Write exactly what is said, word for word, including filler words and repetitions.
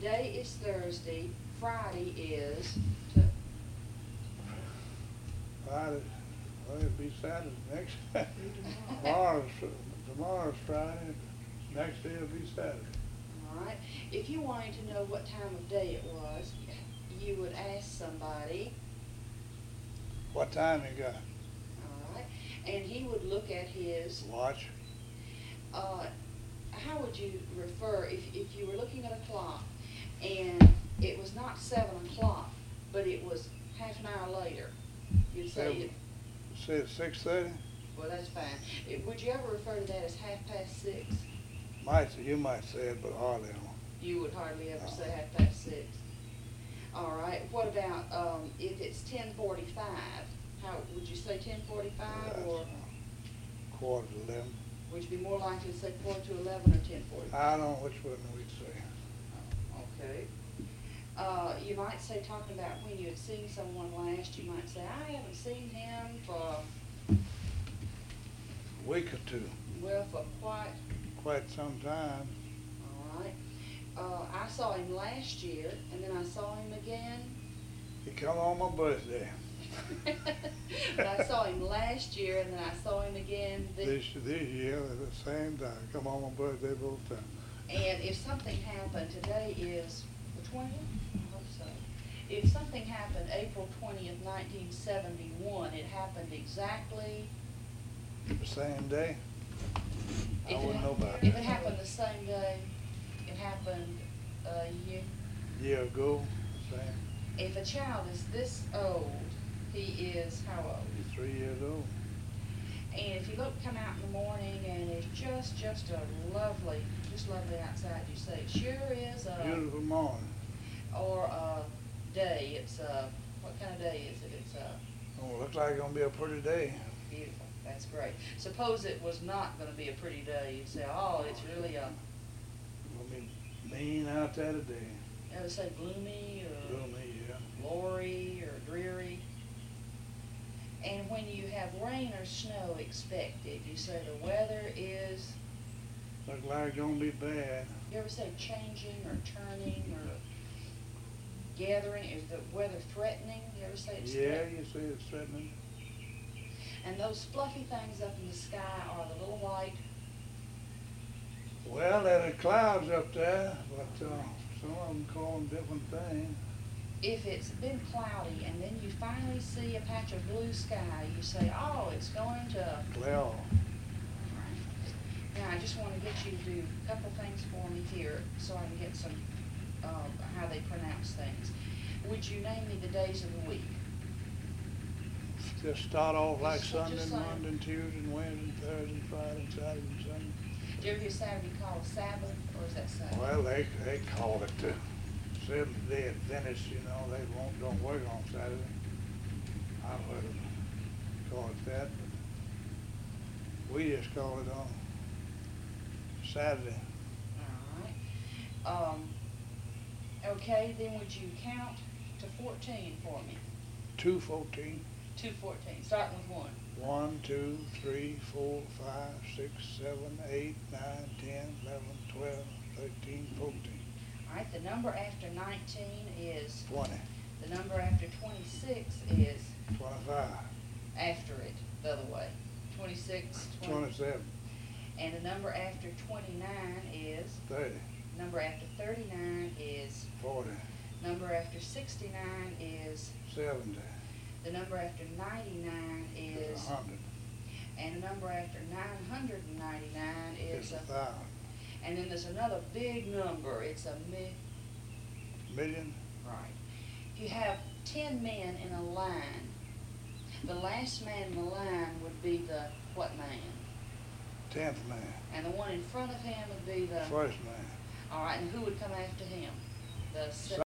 today is Thursday, Friday is, t- Friday, well, it'll be Saturday next, tomorrow's, tomorrow's Friday, next day will be Saturday. all right. If you wanted to know what time of day it was, you would ask somebody, What time you got? all right, and he would look at his, Watch? uh, how would you refer, if, if you were looking at a clock and it was not seven o'clock, but it was half an hour later, you'd say, Seven. it- Say it's six thirty? well, that's fine. It- Would you ever refer to that as half past six? Might, you might say it, but hardly don't. You would hardly ever say Uh-uh. half past six. All right, what about, um, if it's ten forty-five, how, would you say ten forty-five, That's, or uh, Quarter to eleven. would you be more likely to say quarter to eleven or ten forty-five? I don't know which one we'd say. Okay. Uh, you might say, talking about when you had seen someone last, you might say, I haven't seen him for, Week or two, well, for quite, quite some time. all right. Uh, I saw him last year, and then I saw him again. He come on my birthday. But I saw him last year, and then I saw him again this. This, this year, at the same time, come on my birthday both times. And if something happened, today is the twentieth? I hope so. If something happened April twentieth, nineteen seventy-one, it happened exactly. The same day? I if it wouldn't hap- know about If that. it happened the same day, it happened a year. Year ago, the same. If a child is this old, he is how old? He's three years old. And if you look, come out in the morning and it's just, just a lovely, just lovely outside, you say, it sure is a, Beautiful morning. or a day, it's a, what kind of day is it? It's a Oh, looks like it's gonna be a pretty day. beautiful, that's great. Suppose it was not gonna be a pretty day, you'd say, oh, it's really a, Gonna be mean out there today. I would say gloomy or Gloomy, yeah. glory or dreary. And when you have rain or snow expected, you say the weather is, Look like it's gonna be bad. you ever say changing or turning or gathering? Is the weather threatening? You ever say it's Yeah, threatening? you see it's threatening. And those fluffy things up in the sky are the little white, Well, there are clouds up there, but, uh, some of them call them different things. if it's been cloudy and then you finally see a patch of blue sky, you say, oh, it's going to. Cloud. Now, I just want to get you to do a couple things for me here so I can get some, uh, how they pronounce things. Would you name me the days of the week? Just start off like Just- Sunday, just and like- Monday, and Tuesday, and Wednesday, and Thursday, and Friday, and Saturday, and Sunday. Do you ever hear Saturday called Sabbath, or is that Sunday? Well, they, they call it the Seventh Day Adventist, you know, they won't, don't work on Saturday. I've heard them call it that, but we just call it on Saturday. All right. Um, okay, then would you count to fourteen for me? Two fourteen. Two fourteen, starting with one. One, two, three, four, five, six, seven, eight, nine, ten, eleven, twelve, thirteen, fourteen. All right, the number after nineteen is, Twenty. the number after twenty-six is Twenty-five. after it, the other way. Twenty-six, twenty. Twenty-seven. And the number after twenty-nine is, Thirty. number after thirty-nine is, Forty. number after sixty-nine is, Seventy. the number after ninety-nine Is is, a hundred. and the number after nine hundred ninety-nine Is is a a, thousand. and then there's another big number, it's a mi, Million. right. If you have ten men in a line, the last man in the line would be the what man? Tenth man. And the one in front of him would be the, First man. all right, and who would come after him? The se-